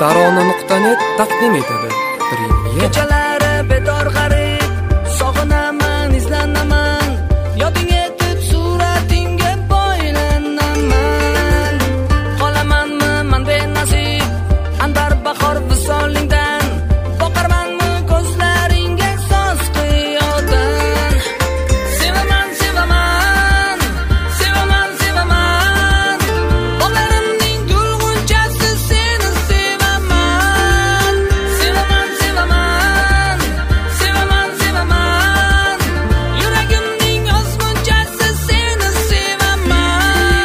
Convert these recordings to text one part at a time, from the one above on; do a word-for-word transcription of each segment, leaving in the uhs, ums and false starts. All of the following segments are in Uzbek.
tarona nuqta net taqdim etadi. Premyer. Kechalari bedor g'arib, sog'inaman, izlanaman, yoding etib suratingga boylanaman. Qolamanmi man benasib, andar bahor visolingdan, boqarmanmi ko'zlaringga soz qiyodan. Sevaman, sevaman, sevaman, sevaman, bog'larimning gulg'unchasi seni sevaman. Sevaman, sevaman, sevaman, sevaman, yuragimning osmonchasi seni sevaman.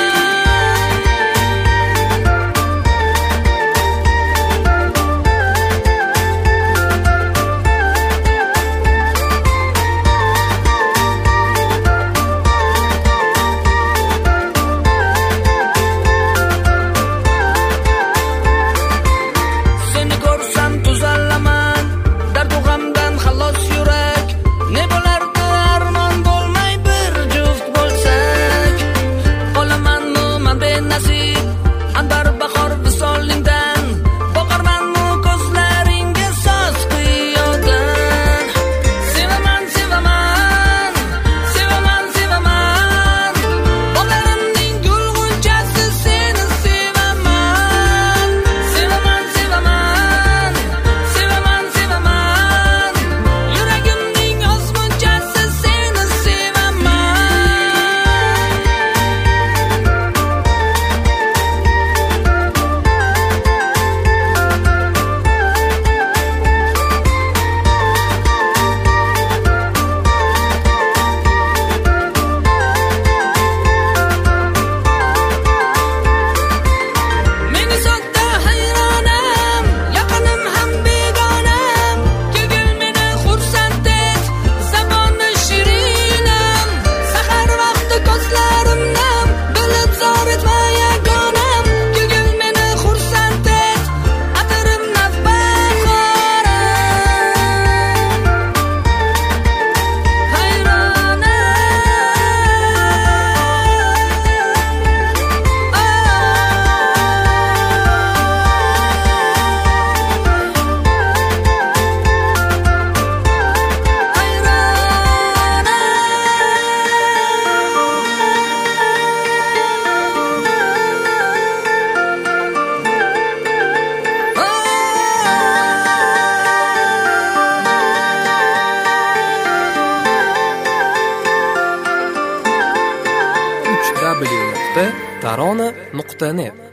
Seni ko'rsam tuzalaman, dardu g'amdan xalos yurak. Ne bo'lardi armon bo'lmay bir juft bo'lsak. Qolamanmi man benasib, andar bahor visolingdan, boqarmanmi ko'zlaringga soz qiyodan. Sevaman, sevaman, sevaman, sevaman, bog'larimning gulg'unchasi seni sevaman. Sevaman, sevaman, sevaman, sevaman, yuragimning osmonchasi seni sevaman. Meni sotda hayronam, yaqinim ham begonam, kelgil meni xursand et, zamoni shirinam. Sahar vaqti ko'zlarimdan bilib zor etma yagonam, kelgil meni xursand et, atirim navbahoram. Hayronam, w nuqta tarona nuqta net